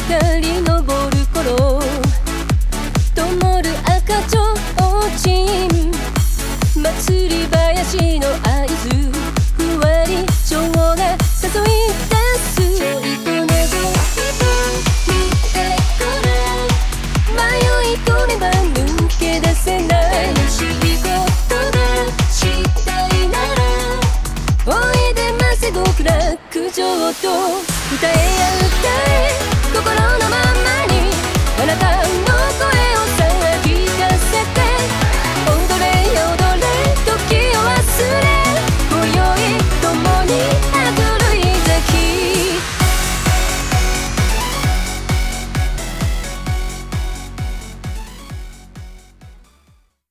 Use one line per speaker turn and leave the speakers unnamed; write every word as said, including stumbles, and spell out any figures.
かり昇る頃、灯る赤ちょうちん、祭り林の合図、ふわり蝶が誘い出す。ちょいとねぼ見てこれ、迷い込めば抜け出せない。楽しいことがしたいならおいでませ僕ら、苦情と歌えや歌え心の